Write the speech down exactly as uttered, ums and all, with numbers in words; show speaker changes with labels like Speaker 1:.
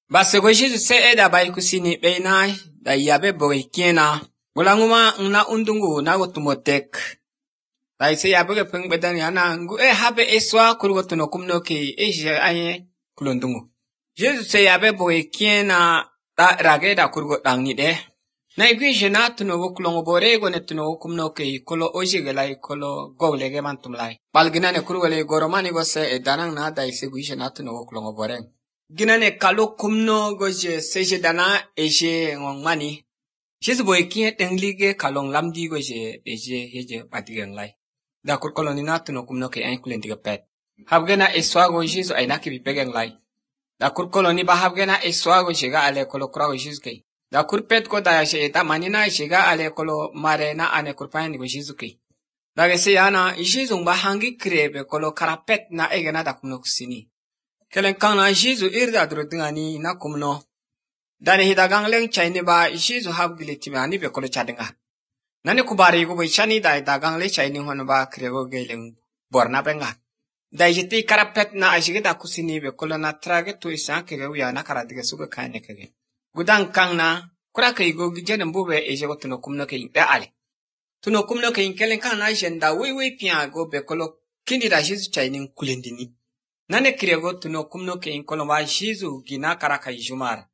Speaker 1: Basego Jésus se eda bai kusini beina da yabe boy kiena. Bulanguma una undungu na gotumotek. Da se yabe ke peng bedan yana ngu e habe eswa kurgo tuno kumno ke e je aye kulundungu. Jésus se yabe boy kiena da rage da kurgo dangni de. Na igwi jena tuno go kulongo bore go ne tuno go kumno ke kolo oji gelai kolo go lege mantumlai. Balgina ne kurgo le goromani go se edanang na da se gwi jena tuno go kulongo bore. Gina ne kalo kumno goje seje dana eje ngongmani. Jesu boy kie tenglige kalong lamdi goje eje heje patigen lai. Da kur koloni na tuno kumno ke ein kulendiga pet. Habgena eswa go Jesu aina ki bipegen lai. Da kur koloni ba habgena eswa go jega ale kolo kura go Jesu ke. Da kur pet ko da she eta manina jega ale kolo mare na ane kur paini go Jesu ke. Da gese yana Jesu ba hangi krebe kolo karapet na egena da kumno kusini. Kelen kana Jésus irda drudingani na kumno. Dani hidagang leng chaini ba Jésus habgile timani be kolo chadinga. Nani kubari go chani dai dagang le chaini hono ba krego geleng borna benga. Dai jiti karapet na ajige da kusini be kolo na trage to isa kege uya na karadiga suga kane kege. Gudang kang na kura ke go gijene mbube eje go tuno kumno ke inpe ale. Tuno kumno ke inkelen kana jenda wi wi pia go be kolo kindi da Jésus chaini kulendini. Nane kirego tuno kumno ke inkolomba Jésus gina karaka ijumara.